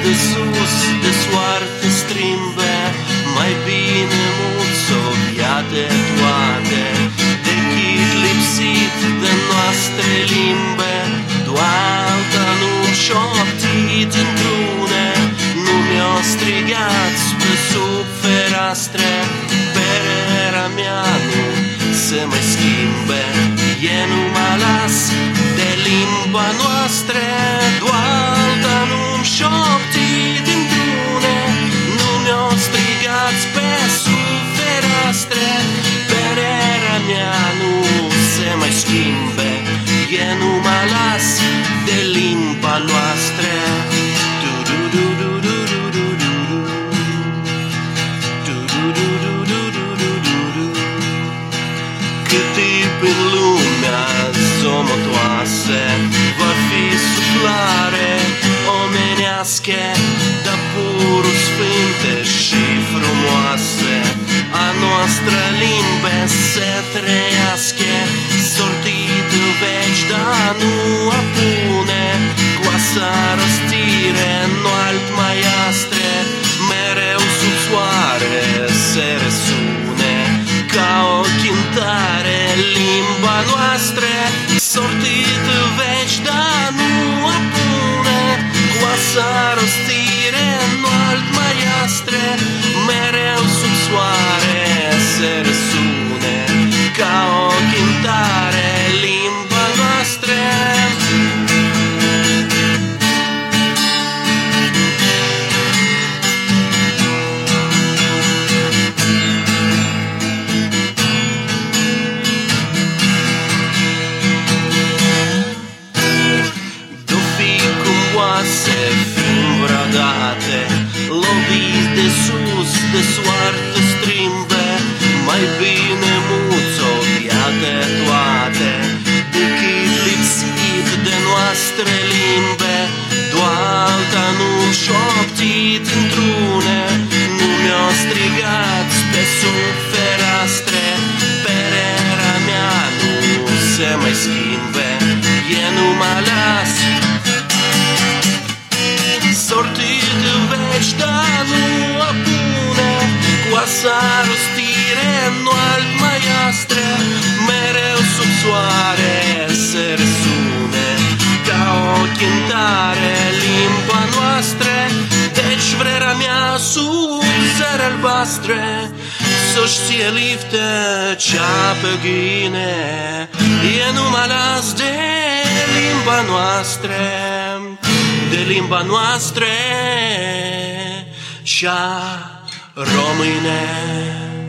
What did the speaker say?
de sus, de soarte strimbe, mai bine mult s-o iate toate, decât lipsit de noastre limbe, doalta nu-mi șoptit într-une, nu mi-o strigați pe sub fereastre, pererea mea nu se mai schimbe, e numai las de limba noastră, doalta nu-mi șoptit într-une, nu mi-o strigați pe sub fereastre, pererea mea nu se mai schimbe, e numai las de limba noastră. Cât în lumea zomotoase vor fi suflare omenească, dar purul sfânte și frumoase, a noastră limbe se trăiască, sortit în veci, dar nu apune, cu asa rostire înalt mai astre, mereu sub soare se răsune, ca o chintare limba noastră, sortit în veci, dar nu apune, cu asa rostire înalt mai astre, mereu sub soare se răsune, ca o chintare limba noastră. Se fim bradate, loviți de sus, de soartă strimbe, mai bine mult-o iate toate, decât lipsit de noastre limbe, doalta nu-mi șoptit într-une, nu mi-o strigați pe sub fereastre, pererea mea nu se mai schimbe, e numai las sortit în veci, dar nu apune, cu asa rostire înalt mai astre, mereu sub soare se răsune, ca o chintare limba noastră, deci vrerea mea sub zări albastre, să-și ție lifte cea pe ghine, e numai las de limba noastră, de limba noastră, cea române.